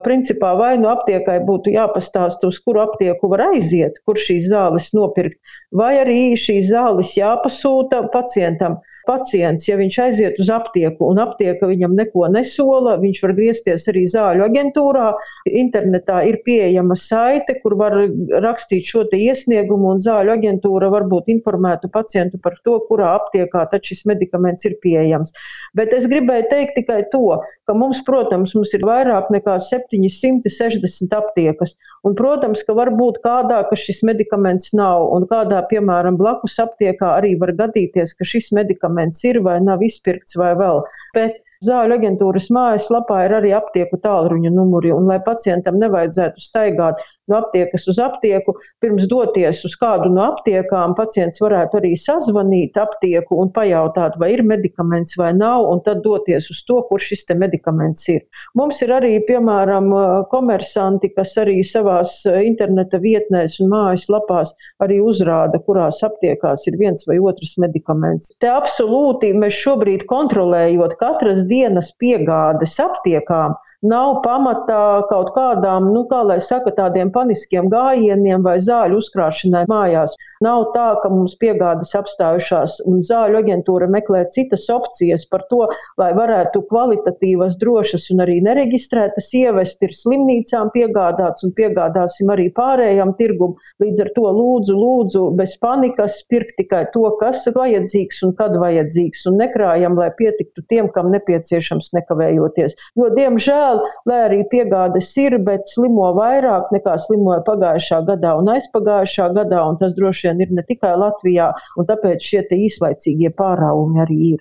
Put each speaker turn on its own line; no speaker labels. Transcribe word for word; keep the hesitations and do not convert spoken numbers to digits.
Principā vai nu aptiekai būtu jāpastāsta, uz kuru aptieku var aiziet, kur šīs zāles nopirkt, vai arī šīs zāles jāpasūta pacientam. Pacients, ja viņš aiziet uz aptieku un aptieka viņam neko nesola, viņš var griezties arī zāļu aģentūrā. Internetā ir pieejama saite, kur var rakstīt šo te iesniegumu, un zāļu aģentūra varbūt informētu pacientu par to, kurā aptiekā tad šis medikaments ir pieejams. Bet es gribēju teikt tikai to, ka mums, protams, mums ir vairāk nekā septiņi simti sešdesmit aptiekas, un, protams, ka var būt kādā, ka šis medikaments nav, un kādā, piemēram, blakus aptiekā arī var gadīties, ka šis medikaments ir vai nav izpirkts vai vēl. Bet Zāļu aģentūras mājaslapā ir arī aptieku tālruņa numuri, un lai pacientam nevajadzētu staigāt no aptiekas uz aptieku, pirms doties uz kādu no aptiekām, pacients varētu arī sazvanīt aptieku un pajautāt, vai ir medikaments vai nav, un tad doties uz to, kur šis te medikaments ir. Mums ir arī, piemēram, komersanti, kas arī savās interneta vietnēs un mājaslapās arī uzrāda, kurās aptiekās ir viens vai otrs medikaments. Te absolūti mēs šobrīd kontrolējot katras dienas piegādes aptiekām, nav pamatā kaut kādām, nu, kā lai saka, tādiem paniskiem gājieniem vai zāļu uzkrāšanai mājās. Nav tā, ka mums piegādes apstājušās un zāļu aģentūra meklē citas opcijas par to, lai varētu kvalitatīvas, drošas un arī nereģistrētas ievest, ir slimnīcām piegādāts un piegādāsim arī pārējām tirgum. Līdz ar to lūdzu, lūdzu, bez panikas pirkt tikai to, kas vajadzīgs un kad vajadzīgs, un nekrājam, lai pietiktu tiem, kam nepieciešams nekavējoties. Jo, diemžēl, lai arī piegādes ir, bet slimo vairāk nekā slimoja pagājušā gadā un aizpagājušā gadā, un tas droši vien ir ne tikai Latvijā, un tāpēc šie te īslaicīgie pārāvumi arī ir.